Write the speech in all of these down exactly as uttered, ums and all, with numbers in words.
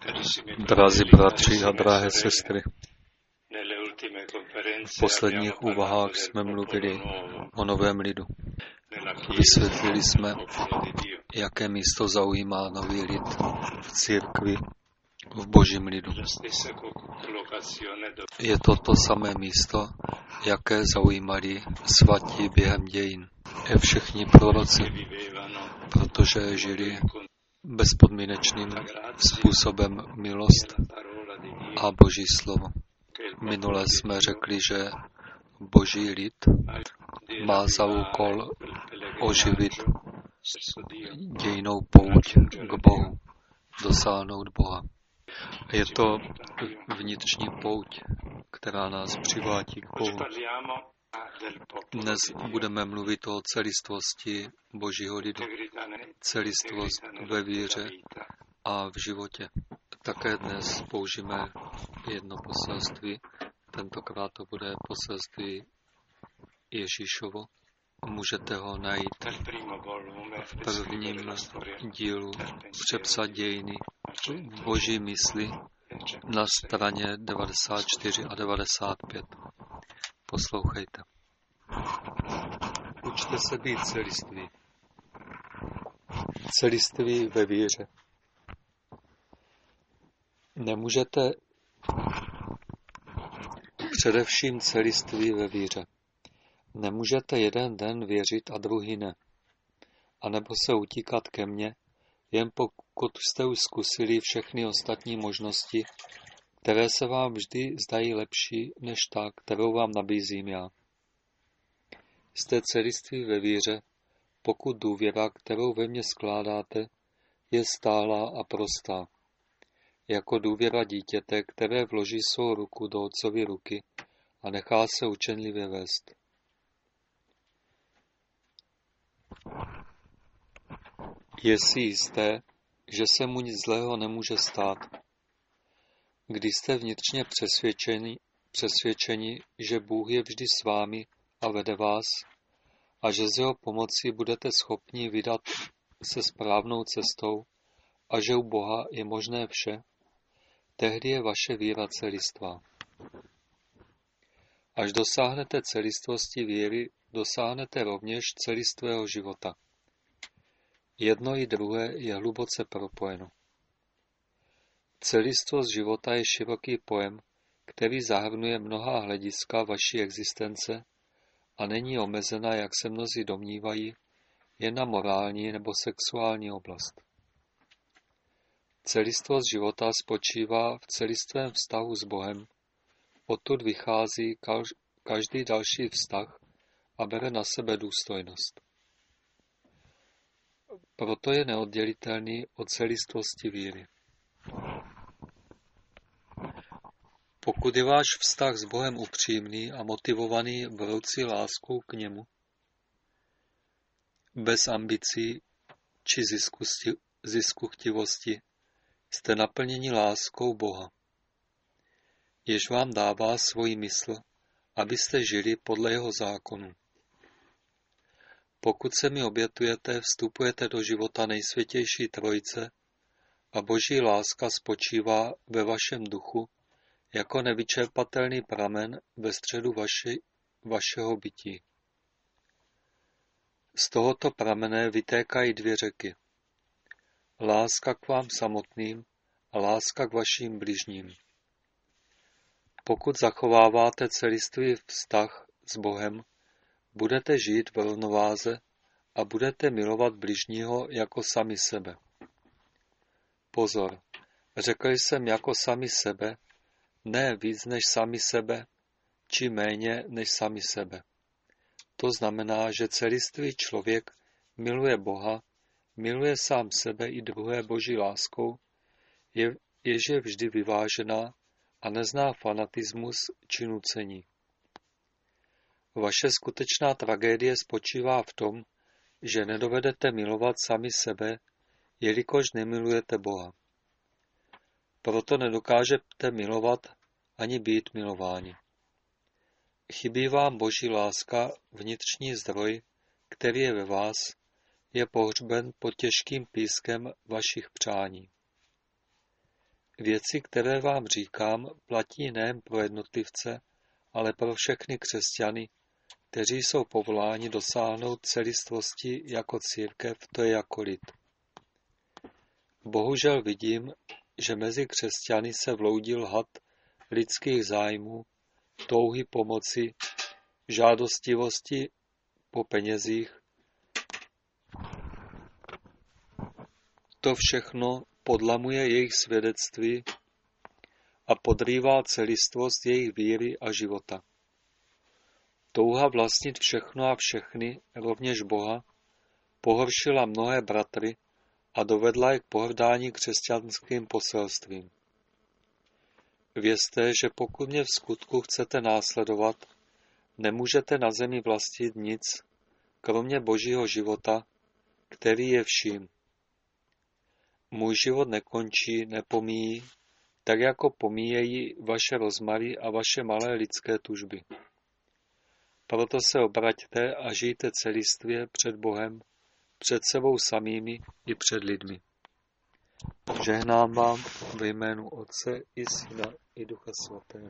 Drazí bratři a drahé sestry, v posledních úvahách jsme mluvili o novém lidu. Vysvětlili jsme, jaké místo zaujímá nový lid v církvi, v božím lidu. Je to to samé místo, jaké zaujímali svatí během dějin. Je všichni proroci, protože žili bezpodmínečným způsobem milost a boží slovo. Minule jsme řekli, že boží lid má za úkol oživit dějinnou pouť k Bohu, dosáhnout Boha. Je to vnitřní pouť, která nás přivádí k Bohu. Dnes budeme mluvit o celistvosti božího lidu. Celistvost ve víře a v životě. Také dnes použijeme jedno poselství. Tentokrát to bude poselství Ježíšovo. Můžete ho najít v prvním dílu Přepsat dějiny v boží mysli na straně devadesát čtyři a devadesát pět. Poslouchejte. Učte se být celiství. Celiství ve víře. Nemůžete především celiství ve víře. Nemůžete jeden den věřit a druhý ne. A nebo se utíkat ke mně, jen pokud jste už zkusili všechny ostatní možnosti, které se vám vždy zdají lepší než ta, kterou vám nabízím já. Jste celiství ve víře, pokud důvěra, kterou ve mně skládáte, je stálá a prostá. Jako důvěra dítěte, které vloží svou ruku do otcovy ruky a nechá se učenlivě vést. Je si jisté, že se mu nic zlého nemůže stát. Když jste vnitřně přesvědčeni, přesvědčeni, že Bůh je vždy s vámi a vede vás a že z jeho pomocí budete schopni vydat se správnou cestou a že u Boha je možné vše, tehdy je vaše víra celistvá. Až dosáhnete celistvosti víry, dosáhnete rovněž celistvého života. Jedno i druhé je hluboce propojeno. Celistvost života je široký pojem, který zahrnuje mnohá hlediska vaší existence a není omezena, jak se mnozí domnívají, jen na morální nebo sexuální oblast. Celistvost života spočívá v celistvém vztahu s Bohem, odtud vychází každý další vztah a bere na sebe důstojnost. Proto je neoddělitelný od celistvosti víry. Pokud je váš vztah s Bohem upřímný a motivovaný vroucí láskou k němu, bez ambicí či ziskuchtivosti, jste naplněni láskou Boha, jež vám dává svoji mysl, abyste žili podle jeho zákonu. Pokud se mi obětujete, vstupujete do života nejsvětější trojice a boží láska spočívá ve vašem duchu jako nevyčerpatelný pramen ve středu vaši, vašeho bytí. Z tohoto pramene vytékají dvě řeky. Láska k vám samotným a láska k vašim bližním. Pokud zachováváte celistvý vztah s Bohem, budete žít v rovnováze a budete milovat bližního jako sami sebe. Pozor, řekl jsem jako sami sebe, ne víc než sami sebe, či méně než sami sebe. To znamená, že celistvý člověk miluje Boha, miluje sám sebe i druhé boží láskou, je, jež je vždy vyvážená a nezná fanatismus či nucení. Vaše skutečná tragédie spočívá v tom, že nedovedete milovat sami sebe, jelikož nemilujete Boha. Proto nedokážete milovat ani být milováni. Chybí vám boží láska, vnitřní zdroj, který je ve vás, je pohřben pod těžkým pískem vašich přání. Věci, které vám říkám, platí nejen pro jednotlivce, ale pro všechny křesťany, kteří jsou povoláni dosáhnout celistvosti jako církev, to je jako lid. Bohužel vidím, že mezi křesťany se vloudil had lidských zájmů, touhy pomoci, žádostivosti po penězích. To všechno podlamuje jejich svědectví a podrývá celistvost jejich víry a života. Touha vlastnit všechno a všechny, rovněž Boha, pohoršila mnohé bratry a dovedla je k pohrdání křesťanským poselstvím. Vězte, že pokud mě v skutku chcete následovat, nemůžete na zemi vlastnit nic, kromě Božího života, který je vším. Můj život nekončí, nepomíjí, tak jako pomíjejí vaše rozmary a vaše malé lidské tužby. Proto se obraťte a žijte celistvě před Bohem, před sebou samými i před lidmi. Žehnám vám ve jménu Otce i Syna i Ducha Svatého.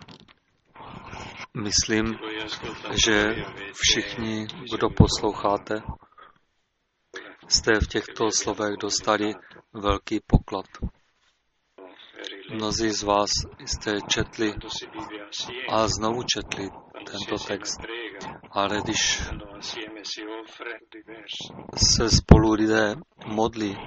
Myslím, že všichni, kdo posloucháte, jste v těchto slovech dostali velký poklad. Mnozí z vás jste četli a znovu četli tento text. Ale když se spolu lidé modlí,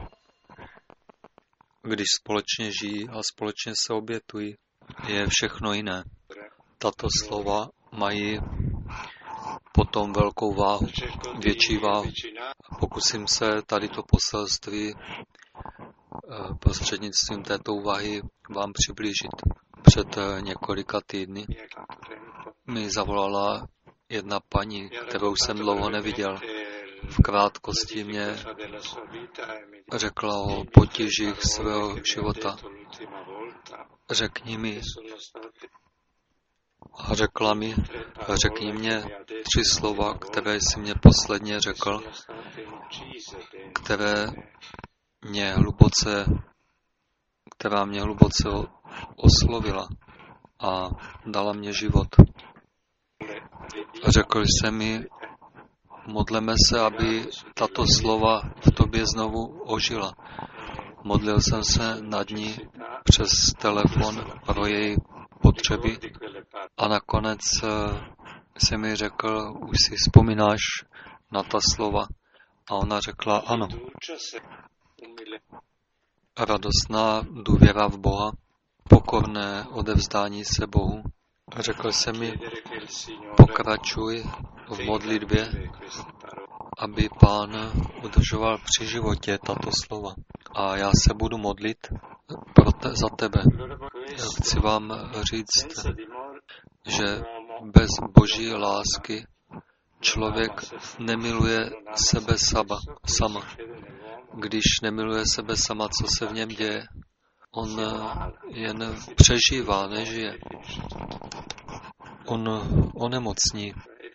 když společně žijí a společně se obětují, je všechno jiné. Tato slova mají potom velkou váhu, větší váhu. Pokusím se tady to poselství prostřednictvím této úvahy vám přiblížit. Před několika týdny mi zavolala jedna paní, kterou jsem dlouho neviděl. V krátkosti mě řekla o potížích svého života. Řekni mi, a řekla mi, řekni mě tři slova, které jsi mě posledně řekl, které mě hluboce, která mě hluboce oslovila a dala mě život. Řekl jsem mi, modleme se, aby tato slova v tobě znovu ožila. Modlil jsem se nad ní přes telefon pro její potřeby a nakonec se mi řekl, už si vzpomínáš na ta slova? A ona řekla ano. Radostná důvěra v Boha, pokorné odevzdání se Bohu. Řekl jsem mi, pokračuj v modlitbě, aby Pán udržoval při životě tato slova. A já se budu modlit pro te, za tebe. Já chci vám říct, že bez Boží lásky člověk nemiluje sebe sama. sama. Když nemiluje sebe sama, co se v něm děje, on jen přežívá, nežije. On onemocní.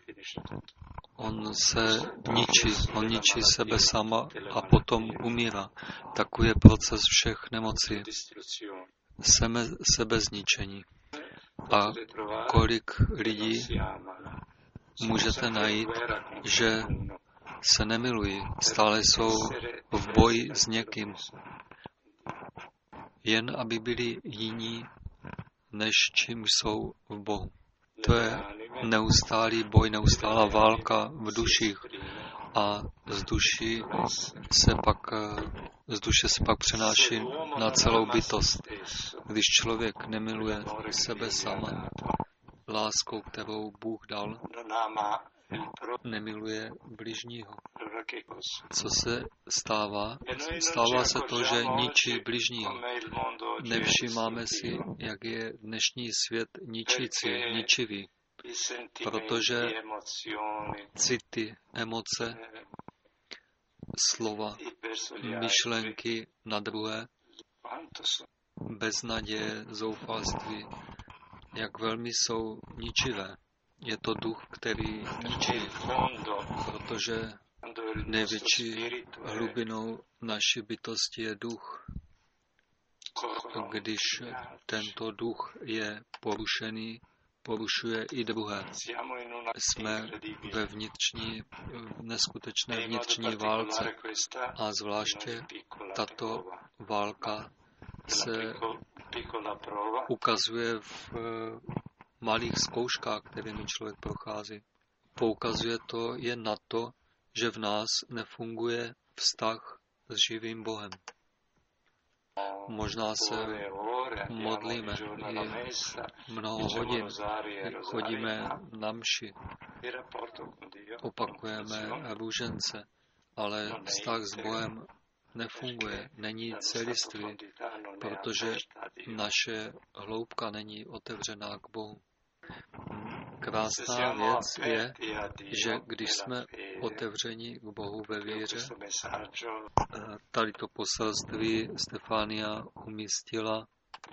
On se ničí, on ničí sebe sama a potom umírá. Takový je proces všech nemocí. Sebe, sebezničení. A kolik lidí můžete najít, že se nemilují, stále jsou v boji s někým, jen aby byli jiní, než čím jsou v Bohu. To je neustálý boj, neustálá válka v duších a z duší se pak, z duše se pak přenáší na celou bytost. Když člověk nemiluje sebe sama láskou, kterou Bůh dal, nemiluje bližního. Co se stává? Stává se to, že ničí bližního. Nevšímáme si, jak je dnešní svět ničící, ničivý, protože city, emoce, slova, myšlenky na druhé, beznaděje, zoufalství, jak velmi jsou ničivé. Je to duch, který ničí, protože největší hlubinou naší bytosti je duch. když tento duch je porušený, porušuje i druhé. Jsme ve vnitřní, neskutečné vnitřní válce a zvláště tato válka se ukazuje v malých zkouškách, kterými člověk prochází. Poukazuje to jen na to, že v nás nefunguje vztah s živým Bohem. Možná se modlíme i mnoho hodin, chodíme na mši, opakujeme růžence, ale vztah s Bohem nefunguje, není celistvý, protože naše hloubka není otevřená k Bohu. Krásná věc je, že když jsme otevřeni k Bohu ve víře, tady to poselství Stefania umístila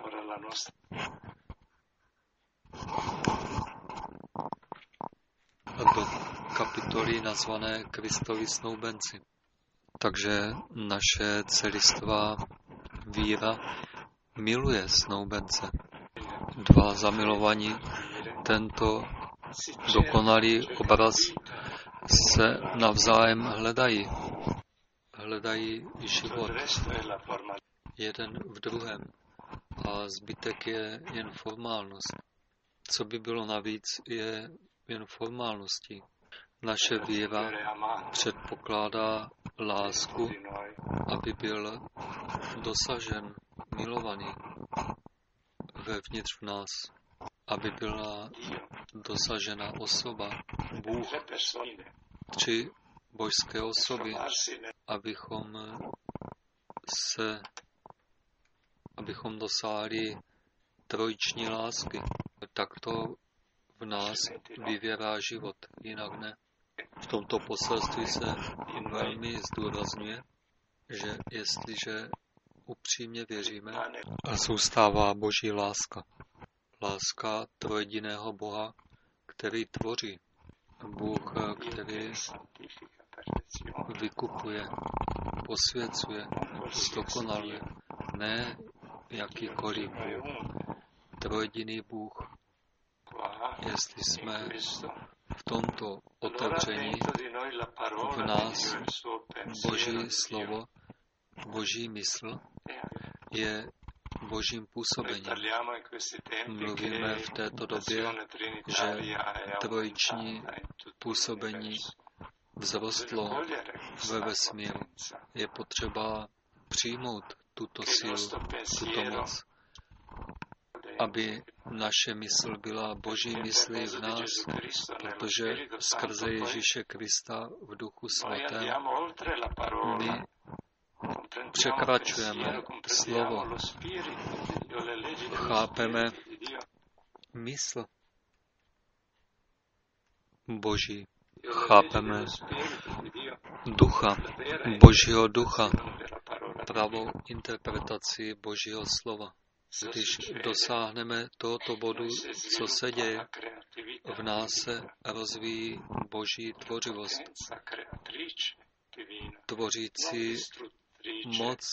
do kapitoly nazvané Kristovi snoubenci. Takže naše celistvá víra miluje snoubence. Dva zamilovaní, tento dokonalý obraz se navzájem hledají. Hledají život jeden v druhém a zbytek je jen formálnost. Co by bylo navíc, je jen formálností. Naše víra předpokládá lásku, aby byl dosažen milovaný vevnitř v nás, aby byla dosažena osoba, Bůh, tři božské osoby, abychom se, abychom dosáhli trojiční lásky. Takto v nás vyvěrá život, jinak ne. V tomto poselství se velmi zdůrazňuje, že jestliže upřímně věříme, zůstává Boží láska. Láska trojediného Boha, který tvoří. Bůh, který vykupuje, posvěcuje, zdokonaluje. Ne jakýkoliv Bůh. Trojediný Bůh. Jestli jsme v tomto otevření, v nás Boží slovo, Boží mysl je Božím působením. Mluvíme v této době, že trojiční působení vzrostlo ve vesmíru. Je potřeba přijmout tuto sílu, tuto moc, aby naše mysl byla Boží myslí v nás, protože skrze Ježíše Krista v Duchu Svatém my překračujeme slovo, chápeme mysl Boží, chápeme ducha, Božího ducha, pravou interpretaci Božího slova. Když dosáhneme tohoto bodu, co se děje, v nás se rozvíjí Boží tvořivost, tvořící moc,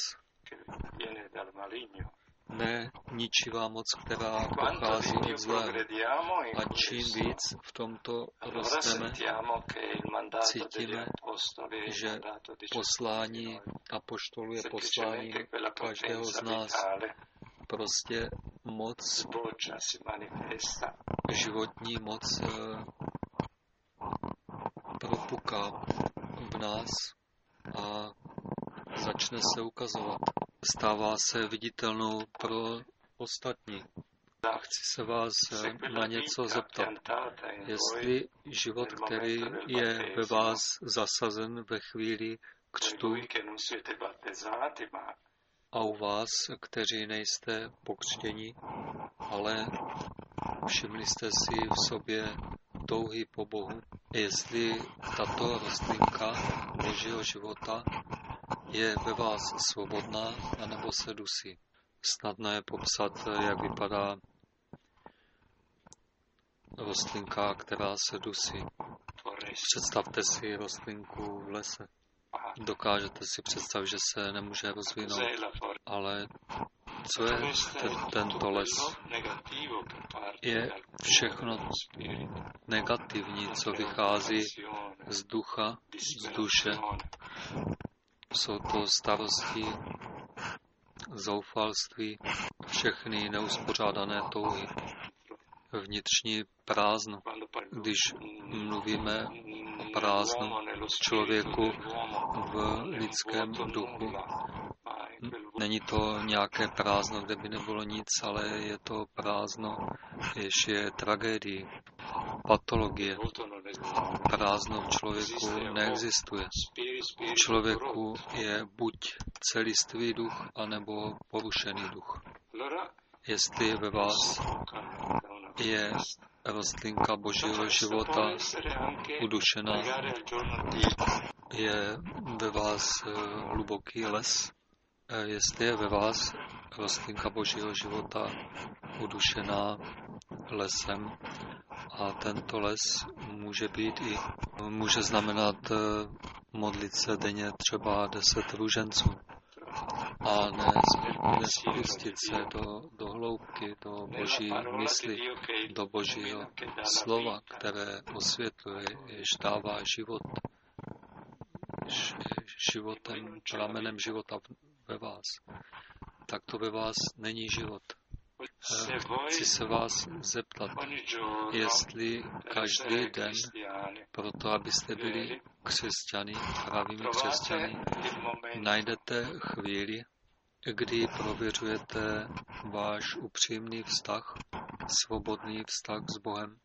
ne ničivá moc, která pochází od zlého. A čím víc v tomto rosteme, cítíme, že poslání apoštolů je poslání každého z nás. Prostě moc, životní moc propuká v nás a začne se ukazovat. Stává se viditelnou pro ostatní. Chci se vás na něco zeptat. Jestli život, který je ve vás zasazen ve chvíli křtu, a u vás, kteří nejste pokřtěni, ale všimli jste si v sobě touhy po Bohu, jestli tato rostlinka Božího života je ve vás svobodná, anebo se dusí. Snadno je popsat, jak vypadá rostlinka, která se dusí. Představte si rostlinku v lese. Dokážete si představit, že se nemůže rozvinout, ale Co je ten, tento les? Je všechno negativní, co vychází z ducha, z duše. Jsou to starosti, zoufalství, všechny neuspořádané touhy, vnitřní prázdno. Když mluvíme o prázdnu člověku v lidském duchu, není to nějaké prázdno, kde by nebylo nic, ale je to prázdno, jež je tragédii, patologie. Prázdno v člověku neexistuje. V člověku je buď celistvý duch, anebo porušený duch. Jestli ve vás je rostlinka Božího života udušená, je ve vás hluboký les. Jestli je ve vás rostlinka Božího života udušená lesem, a tento les může být i, může znamenat modlit se denně třeba deset růženců a ne, nespustit se do, do hloubky, do Boží mysli, do Božího slova, které osvětluje, jež dává život, životem, pramenem života ve vás. Tak to ve vás není život. Chci se vás zeptat, jestli každý den, proto abyste byli křesťany, pravými křesťany, najdete chvíli, kdy prověřujete váš upřímný vztah, svobodný vztah s Bohem.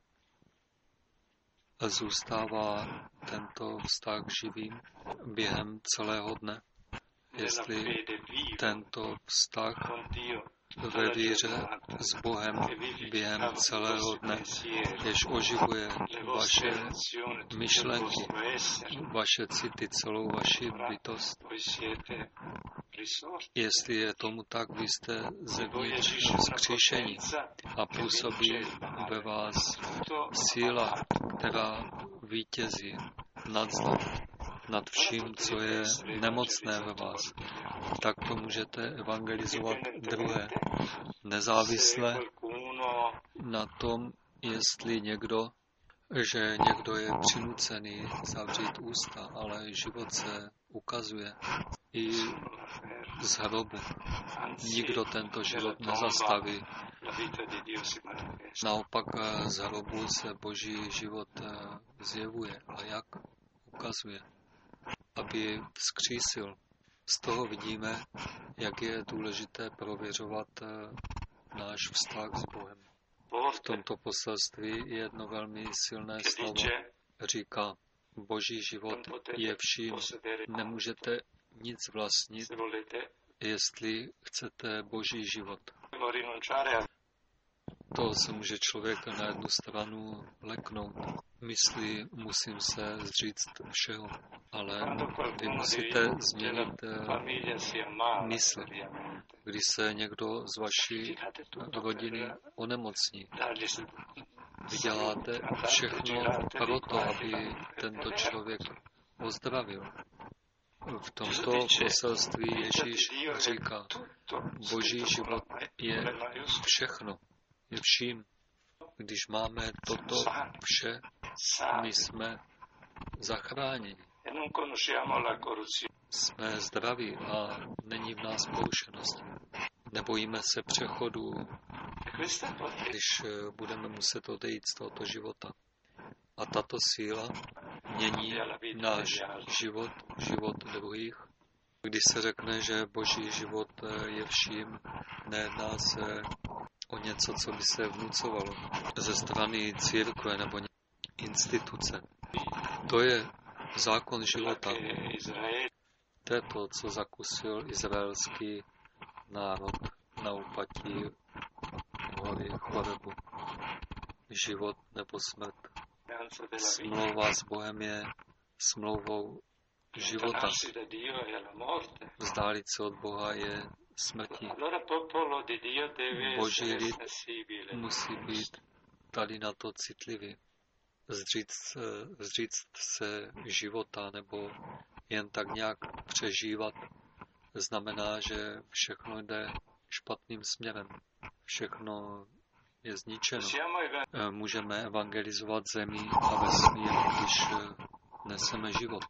Zůstává tento vztah živým během celého dne. Jestli tento vztah ve víře s Bohem během celého dne, jež oživuje vaše myšlenky, vaše city, celou vaši bytost. Jestli je tomu tak, vy jste zevnitř zkříšení a působí ve vás síla, která vítězí nad zlem, nad vším, co je nemocné ve vás. Tak to můžete evangelizovat druhé, nezávisle na tom, jestli někdo, že někdo je přinucený zavřít ústa, ale život se ukazuje i z hrobu. Nikdo tento život nezastaví. Naopak z hrobu se Boží život zjevuje. A jak? Ukazuje. Aby vzkřísil. Z toho vidíme, jak je důležité prověřovat náš vztah s Bohem. V tomto poselství je jedno velmi silné slovo. Říká, Boží život je vším. Nemůžete nic vlastnit, jestli chcete Boží život. To se může člověk na jednu stranu leknout. Myslí, musím se zříct všeho, ale vy musíte změnit mysl. Když se někdo z vaší rodiny onemocní, vy děláte všechno proto, aby tento člověk ozdravil. V tomto poselství Ježíš říká, Boží život je všechno, je vším. Když máme toto vše, my jsme zachráněni. Jsme zdraví a není v nás porušenost. Nebojíme se přechodu, když budeme muset odejít z tohoto života. A tato síla mění náš život, život druhých. Když se řekne, že Boží život je vším, nejedná se o něco, co by se vnucovalo ze strany církve nebo instituce. To je zákon života. To je to, co zakusil izraelský národ na úpatí hory Chorebu. Život nebo smrt. Smlouva s Bohem je smlouvou života. Vzdálit se od Boha je smrtí. Boží lid musí být tady na to citlivý. Zříct, zříct se života nebo jen tak nějak přežívat znamená, že všechno jde špatným směrem. Všechno je zničeno. Můžeme evangelizovat zemi a vesmír, když neseme život,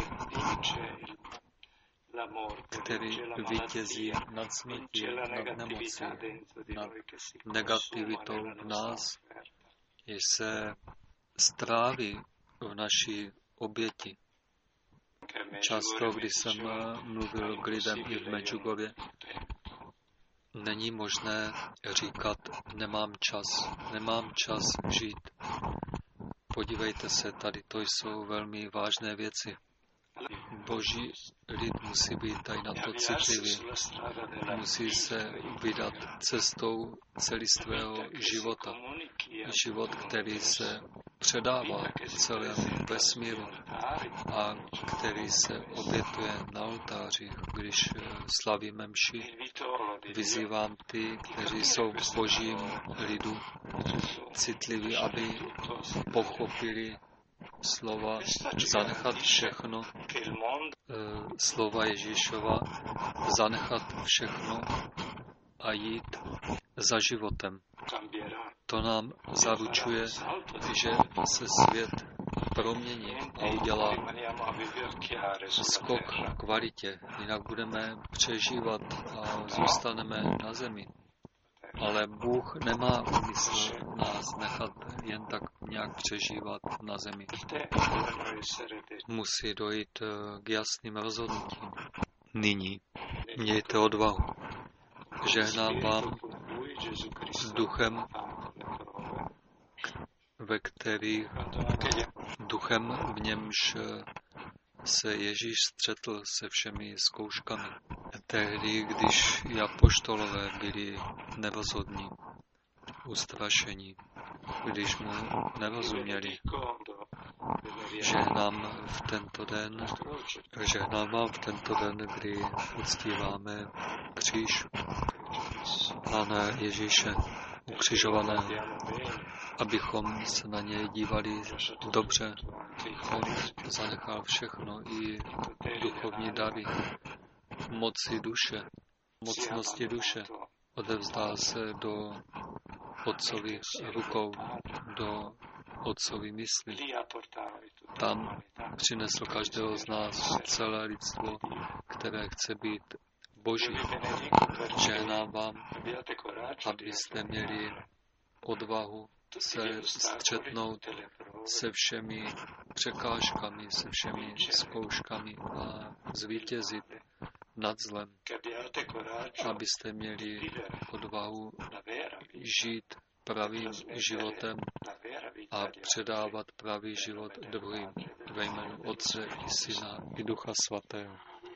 který vítězí nad smrtí, nad nemocí, nad negativitou v nás, jež se stráví v naší oběti. Často, když jsem mluvil k lidem i v Medjugorje, není možné říkat, nemám čas, nemám čas žít. Podívejte se, tady to jsou velmi vážné věci. Boží lid musí být tady na to citlivý. Musí se vydat cestou celistvého života. Život, který se předává celému vesmíru a který se obětuje na oltářích, když slavíme mši. Vyzývám ty, kteří jsou v Božím lidu citliví, aby pochopili slova zanechat všechno, slova Ježíšova, zanechat všechno a jít za životem. To nám zaručuje, že se svět promění a udělá skok v kvalitě. Jinak budeme přežívat a zůstaneme na zemi. Ale Bůh nemá úmysl nás nechat jen tak nějak přežívat na zemi. Musí dojít k jasným rozhodnutím. Nyní mějte odvahu. Žehnám vám duchem, ve kterých duchem, v němž se Ježíš střetl se všemi zkouškami. Tehdy, když i apoštolové byli nerozhodní, ustrašení, když mu nerozuměli. Žehnám v tento den, žehnám vám v tento den, kdy uctíváme kříž Pána Ježíše ukřižovaného, abychom se na něj dívali dobře. On zanechal všechno, i duchovní dary, moci duše, mocnosti duše. Odevzdal se do Otcových rukou, do Otcovy mysli. Tam přinesl každého z nás celé lidstvo, které chce být Boží. Žehnám vám, abyste měli odvahu se střetnout se všemi překážkami, se všemi zkouškami a zvítězit nad zlem. Abyste měli odvahu žít pravým životem a předávat pravý život druhým ve jménu Otce i Syna i Ducha Svatého.